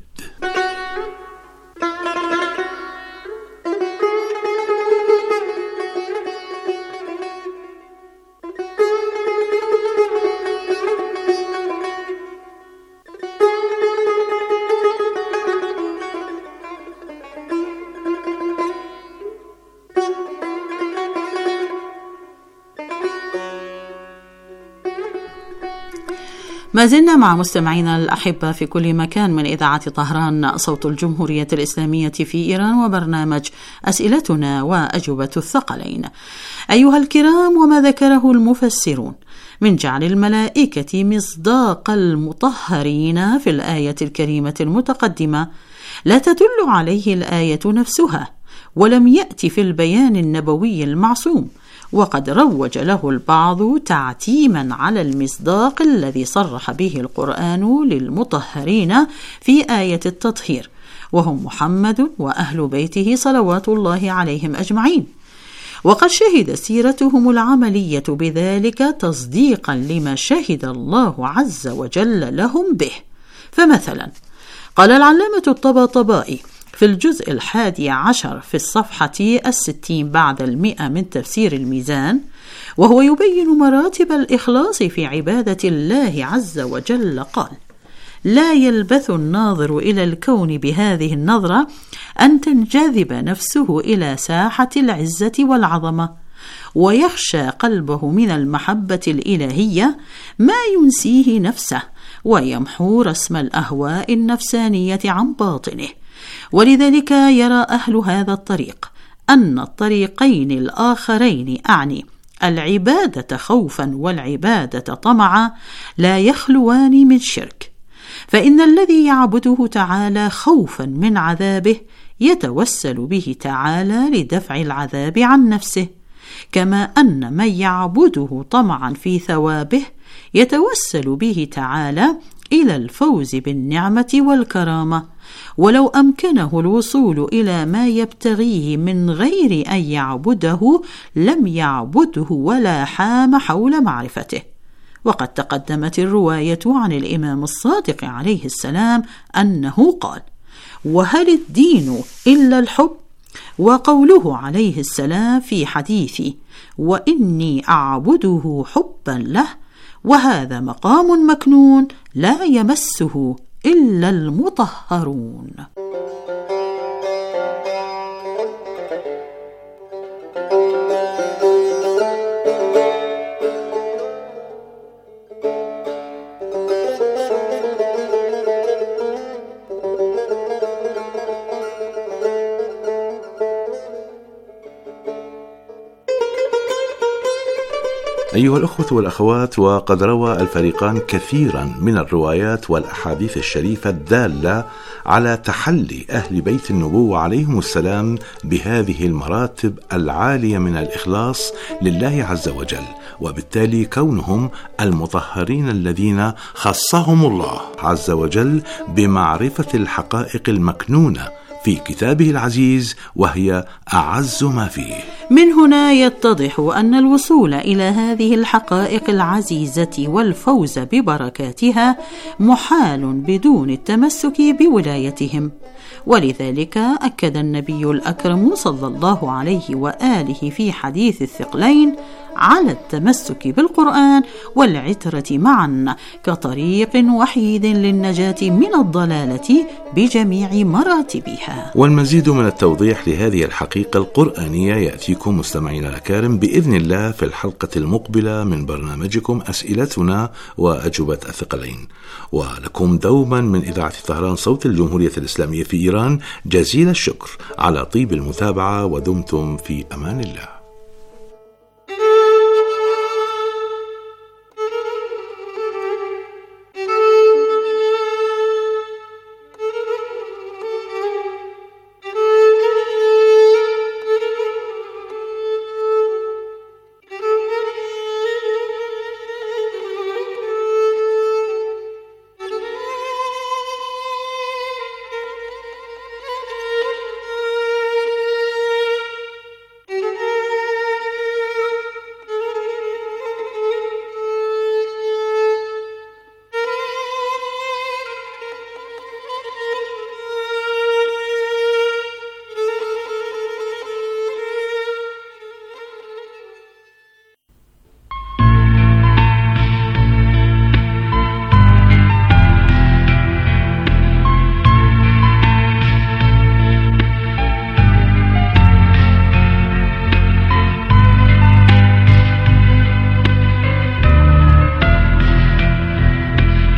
ما زلنا مع مستمعينا الأحبة في كل مكان من إذاعة طهران صوت الجمهورية الإسلامية في إيران، وبرنامج أسئلتنا وأجوبة الثقلين. أيها الكرام، وما ذكره المفسرون من جعل الملائكة مصداق المطهرين في الآية الكريمة المتقدمة لا تدل عليه الآية نفسها، ولم يأتي في البيان النبوي المعصوم، وقد روج له البعض تعتيما على المصداق الذي صرح به القرآن للمطهرين في آية التطهير، وهم محمد وأهل بيته صلوات الله عليهم أجمعين. وقد شهد سيرتهم العملية بذلك تصديقا لما شهد الله عز وجل لهم به. فمثلا قال العلامة الطباطبائي في الجزء الحادي عشر في الصفحة الستين بعد المئة من تفسير الميزان، وهو يبين مراتب الإخلاص في عبادة الله عز وجل، قال: لا يلبث الناظر إلى الكون بهذه النظرة أن تنجذب نفسه إلى ساحة العزة والعظمة، ويخشى قلبه من المحبة الإلهية ما ينسيه نفسه ويمحو رسم الأهواء النفسانية عن باطنه. ولذلك يرى أهل هذا الطريق أن الطريقين الآخرين، أعني العبادة خوفا والعبادة طمعا، لا يخلوان من شرك. فإن الذي يعبده تعالى خوفا من عذابه يتوسل به تعالى لدفع العذاب عن نفسه، كما أن من يعبده طمعا في ثوابه يتوسل به تعالى إلى الفوز بالنعمة والكرامة. ولو أمكنه الوصول إلى ما يبتغيه من غير أن يعبده لم يعبده ولا حام حول معرفته. وقد تقدمت الرواية عن الإمام الصادق عليه السلام أنه قال: وهل الدين إلا الحب؟ وقوله عليه السلام في حديثي: وإني أعبده حبا له، وهذا مقام مكنون لا يمسه إلا المطهرون. أيها الأخوة والأخوات، وقد روى الفريقان كثيرا من الروايات والأحاديث الشريفة الدالة على تحلي أهل بيت النبوة عليهم السلام بهذه المراتب العالية من الإخلاص لله عز وجل، وبالتالي كونهم المطهرين الذين خصهم الله عز وجل بمعرفة الحقائق المكنونة في كتابه العزيز، وهي أعز ما فيه. من هنا يتضح أن الوصول إلى هذه الحقائق العزيزة والفوز ببركاتها محال بدون التمسك بولايتهم. ولذلك أكد النبي الأكرم صلى الله عليه وآله في حديث الثقلين على التمسك بالقرآن والعترة معا كطريق وحيد للنجاة من الضلالة بجميع مراتبها. والمزيد من التوضيح لهذه الحقيقة القرآنية يأتيكم مستمعينا الكرام بإذن الله في الحلقة المقبلة من برنامجكم أسئلتنا وأجوبة الثقلين. ولكم دوما من إذاعة طهران صوت الجمهورية الإسلامية في إيران جزيل الشكر على طيب المتابعة، ودمتم في أمان الله.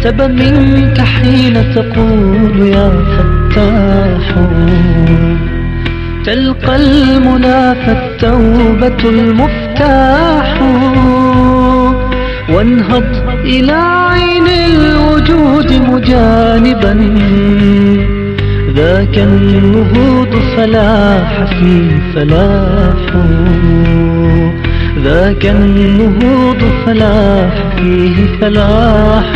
تبى منك حين تقول يا فتاح، تلقى المنى فالتوبة المفتاح. وانهض إلى عين الوجود مجانبا، ذاك النهوض فلاح فيه فلاح، ذاك النهوض فلاح فيه فلاح.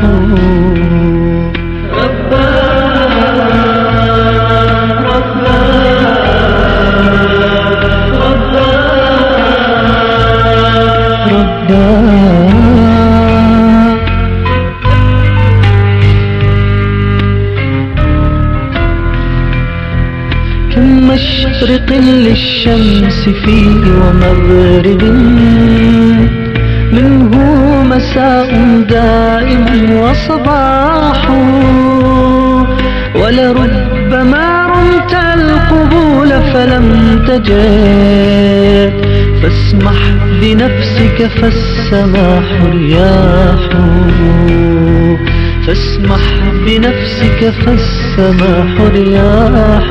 كم مشرق للشمس فيه ومغرب، منه مساء دائم وصباح. ولربما رمت القبول فلم تجد، فاسمح بنفسك فالسماح رياح، فاسمح بنفسك فالسماح رياح.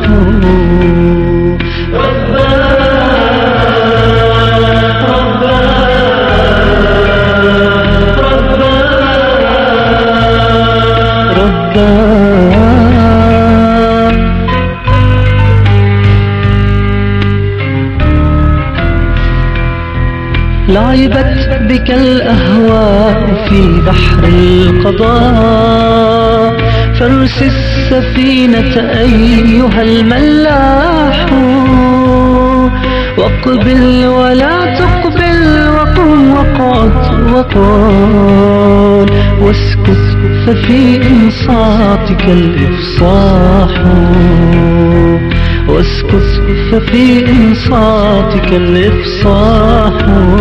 لعبت بك الأهواء في بحر القضاء، فارس السفينة أيها الملاح. واقبل ولا تقبل وقم وقعد وقال، واسكت ففي إنصاتك الإفصاح، واسكت ففي إنصاتك الإفصاح.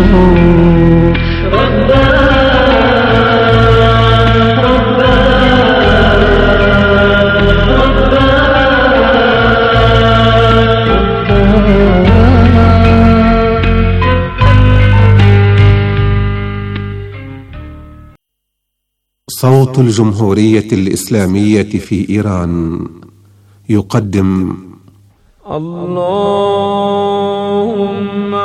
صوت الجمهورية الإسلامية في إيران يقدم اللهم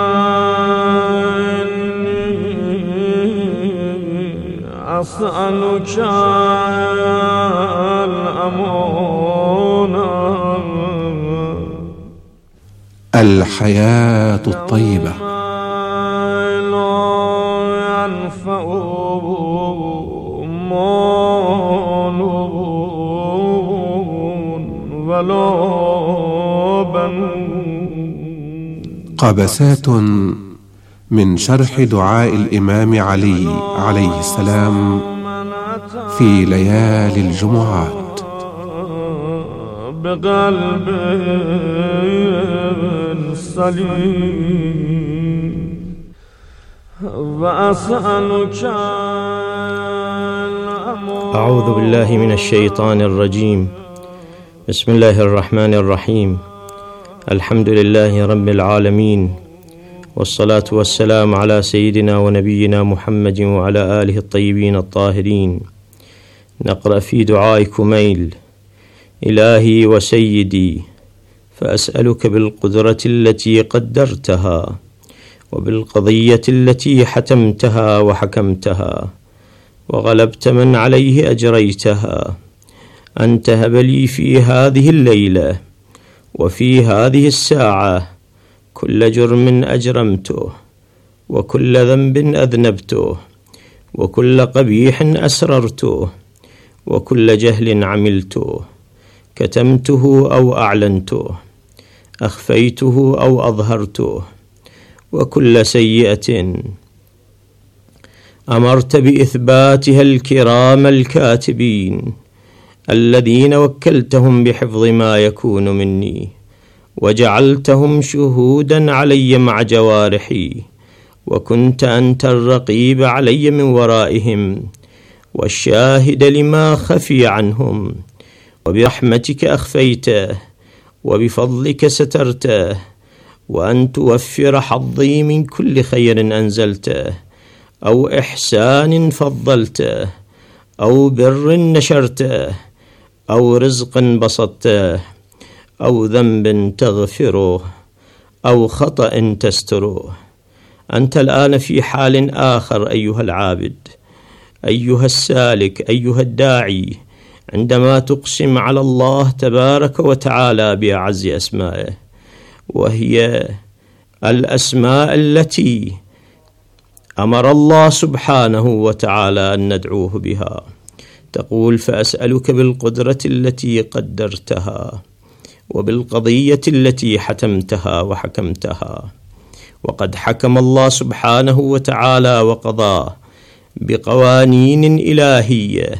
إني أسألك الأمان، الحياة الطيبة، لا ينفع مال ولا قبسات من شرح دعاء الإمام علي عليه السلام في ليالي الجمعات. بقلب سليم وأسألك. أعوذ بالله من الشيطان الرجيم. بسم الله الرحمن الرحيم. الحمد لله رب العالمين، والصلاة والسلام على سيدنا ونبينا محمد وعلى آله الطيبين الطاهرين. نقرأ في دعاء كميل: إلهي وسيدي، فأسألك بالقدرة التي قدرتها، وبالقضية التي حتمتها وحكمتها، وغلبت من عليه أجريتها، أن تهب لي في هذه الليلة وفي هذه الساعة كل جرم أجرمته، وكل ذنب أذنبته، وكل قبيح أسررته، وكل جهل عملته، كتمته أو أعلنته، أخفيته أو أظهرته، وكل سيئة أمرت بإثباتها الكرام الكاتبين الذين وكلتهم بحفظ ما يكون مني، وجعلتهم شهودا علي مع جوارحي، وكنت أنت الرقيب علي من ورائهم، والشاهد لما خفي عنهم، وبرحمتك أخفيته، وبفضلك سترته، وأن توفر حظي من كل خير أنزلته، أو إحسان فضلته، أو بر نشرته أو رزق بسطته أو ذنب تغفره أو خطأ تستره. أنت الآن في حال آخر أيها العابد، أيها السالك، أيها الداعي، عندما تقسم على الله تبارك وتعالى بأعز أسمائه، وهي الأسماء التي أمر الله سبحانه وتعالى أن ندعوه بها. تقول: فأسألك بالقدرة التي قدرتها وبالقضية التي حتمتها وحكمتها. وقد حكم الله سبحانه وتعالى وقضى بقوانين إلهية،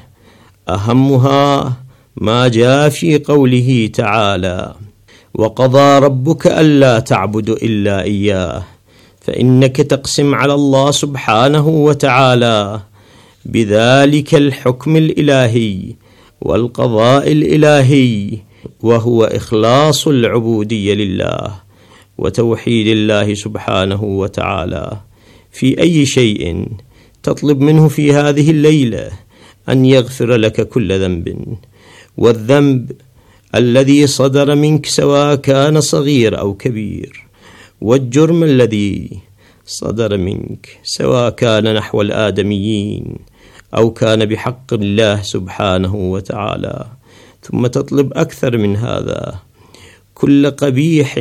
أهمها ما جاء في قوله تعالى: وقضى ربك ألا تعبدوا إلا إياه. فإنك تقسم على الله سبحانه وتعالى بذلك الحكم الإلهي والقضاء الإلهي، وهو إخلاص العبودية لله وتوحيد الله سبحانه وتعالى في أي شيء تطلب منه في هذه الليلة أن يغفر لك كل ذنب، والذنب الذي صدر منك سواء كان صغير أو كبير، والجرم الذي صدر منك سواء كان نحو الآدميين أو كان بحق الله سبحانه وتعالى. ثم تطلب أكثر من هذا: كل قبيح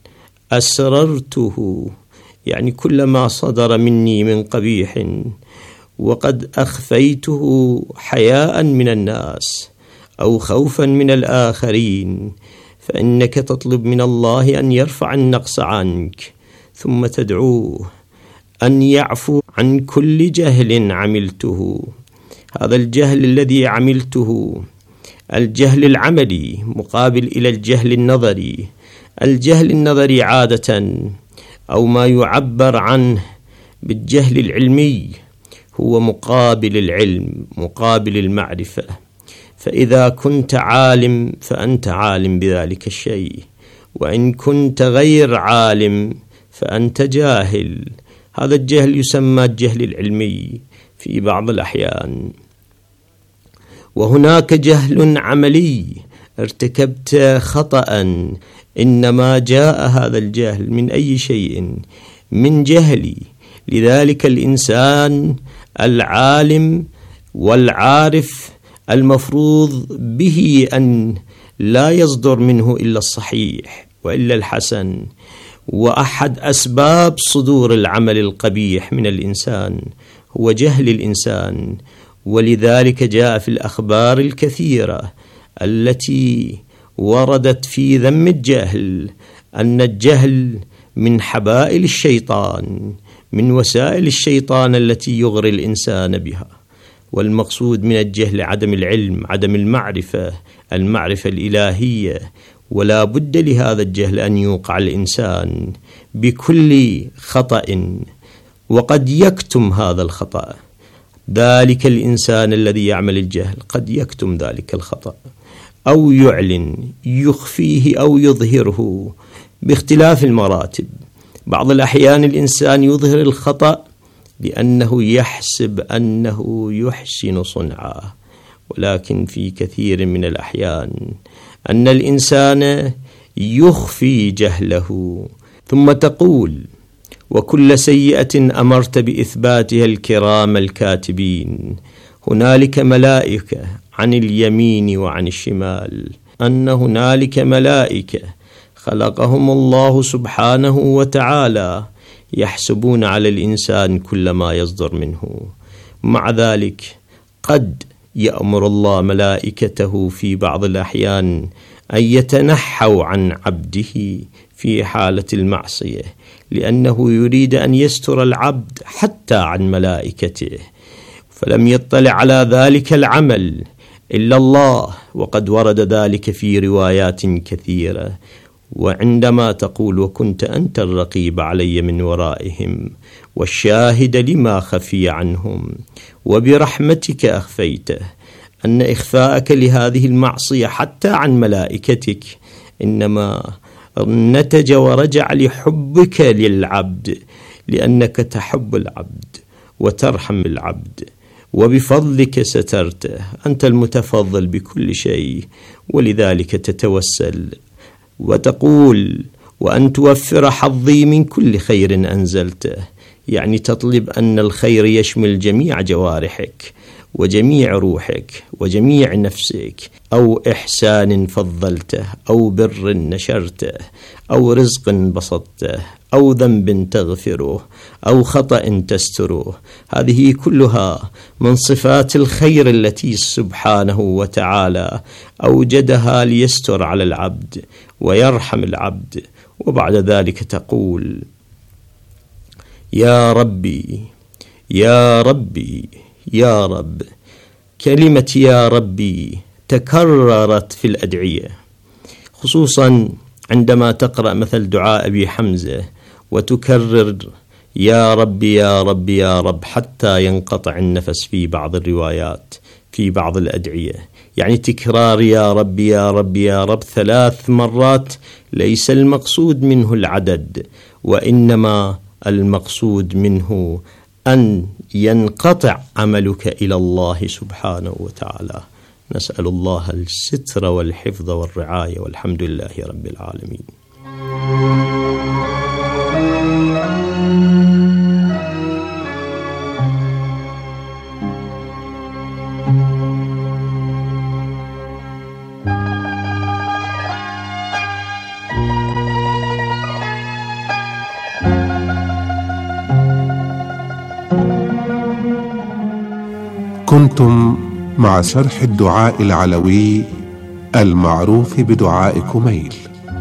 أسررته، يعني كل ما صدر مني من قبيح وقد أخفيته حياء من الناس أو خوفا من الآخرين، فإنك تطلب من الله أن يرفع النقص عنك، ثم تدعوه أن يعفو عن كل جهل عملته. هذا الجهل الذي عملته الجهل العملي مقابل إلى الجهل النظري. الجهل النظري عادة أو ما يعبر عنه بالجهل العلمي هو مقابل العلم، مقابل المعرفة. فإذا كنت عالم فأنت عالم بذلك الشيء، وإن كنت غير عالم فأنت جاهل. هذا الجهل يسمى الجهل العلمي في بعض الأحيان. وهناك جهل عملي، ارتكبت خطأ، إنما جاء هذا الجهل من أي شيء؟ من جهلي. لذلك الإنسان العالم والعارف المفروض به أن لا يصدر منه إلا الصحيح وإلا الحسن. وأحد أسباب صدور العمل القبيح من الإنسان هو جهل الإنسان. ولذلك جاء في الأخبار الكثيرة التي وردت في ذم الجهل أن الجهل من حبائل الشيطان، من وسائل الشيطان التي يغري الإنسان بها. والمقصود من الجهل عدم العلم، عدم المعرفة، المعرفة الإلهية. ولا بد لهذا الجهل أن يوقع الإنسان بكل خطأ، وقد يكتم هذا الخطأ. ذلك الإنسان الذي يعمل الجهل قد يكتم ذلك الخطأ أو يعلن، يخفيه أو يظهره باختلاف المراتب. بعض الأحيان الإنسان يظهر الخطأ لأنه يحسب أنه يحسن صنعه، ولكن في كثير من الأحيان أن الإنسان يخفي جهله. ثم تقول: وكل سيئة أمرت بإثباتها الكرام الكاتبين. هنالك ملائكة عن اليمين وعن الشمال، أن هنالك ملائكة خلقهم الله سبحانه وتعالى يحسبون على الإنسان كل ما يصدر منه. مع ذلك قد يأمر الله ملائكته في بعض الأحيان أن يتنحوا عن عبده في حالة المعصية، لأنه يريد أن يستر العبد حتى عن ملائكته، فلم يطلع على ذلك العمل إلا الله. وقد ورد ذلك في روايات كثيرة. وعندما تقول: وكنت أنت الرقيب علي من ورائهم والشاهد لما خفي عنهم وبرحمتك أخفيته، أن إخفاءك لهذه المعصية حتى عن ملائكتك إنما نتج ورجع لحبك للعبد، لأنك تحب العبد وترحم العبد وبفضلك سترته، أنت المتفضل بكل شيء، ولذلك تتوسل وتقول وأن توفر حظي من كل خير أنزلته، يعني تطلب أن الخير يشمل جميع جوارحك وجميع روحك وجميع نفسك، أو إحسان فضلته، أو بر نشرته، أو رزق بسطته، أو ذنب تغفره، أو خطأ تستره. هذه كلها من صفات الخير التي سبحانه وتعالى أوجدها ليستر على العبد ويرحم العبد. وبعد ذلك تقول يا ربي يا ربي يا رب. كلمة يا ربي تكررت في الأدعية، خصوصا عندما تقرأ مثل دعاء أبي حمزة وتكرر يا ربي يا ربي يا رب حتى ينقطع النفس في بعض الروايات في بعض الأدعية. يعني تكرار يا ربي يا ربي يا رب ثلاث مرات ليس المقصود منه العدد، وإنما المقصود منه أن ينقطع عملك إلى الله سبحانه وتعالى. نسأل الله الستر والحفظ والرعاية، والحمد لله رب العالمين. كنتم مع شرح الدعاء العلوي المعروف بدعاء كميل.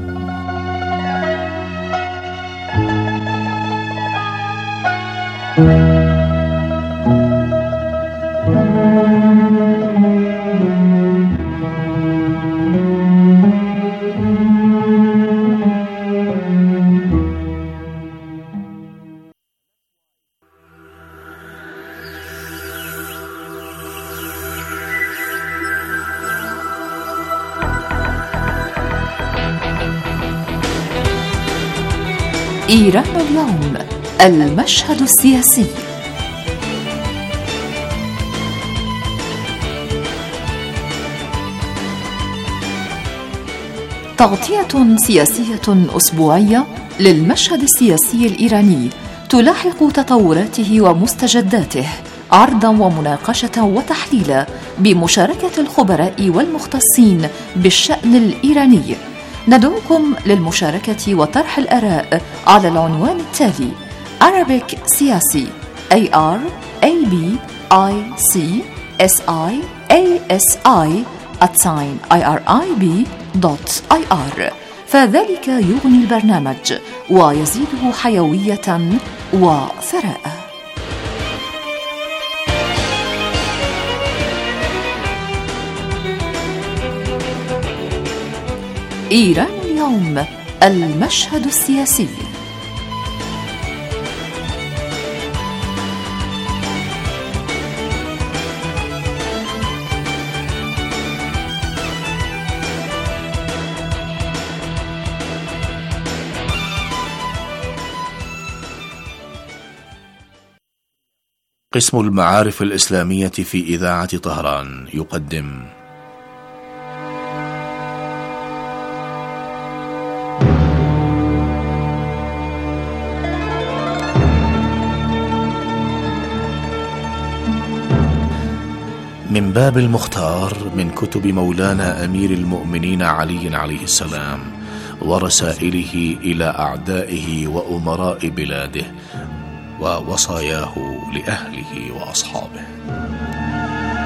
إيران اليوم، المشهد السياسي. تغطية سياسية أسبوعية للمشهد السياسي الإيراني تلاحق تطوراته ومستجداته، عرضا ومناقشة وتحليلا بمشاركة الخبراء والمختصين بالشأن الإيراني. ندعوكم للمشاركة وطرح الآراء على العنوان التالي: Arabic سياسي A R A B I C S I A S I at sign I R I B dot I R، فذلك يغني البرنامج ويزيده حيوية وثراء. إيران اليوم، المشهد السياسي. قسم المعارف الإسلامية في إذاعة طهران يقدم من باب المختار من كتب مولانا أمير المؤمنين علي عليه السلام ورسائله إلى أعدائه وأمراء بلاده ووصاياه لأهله وأصحابه.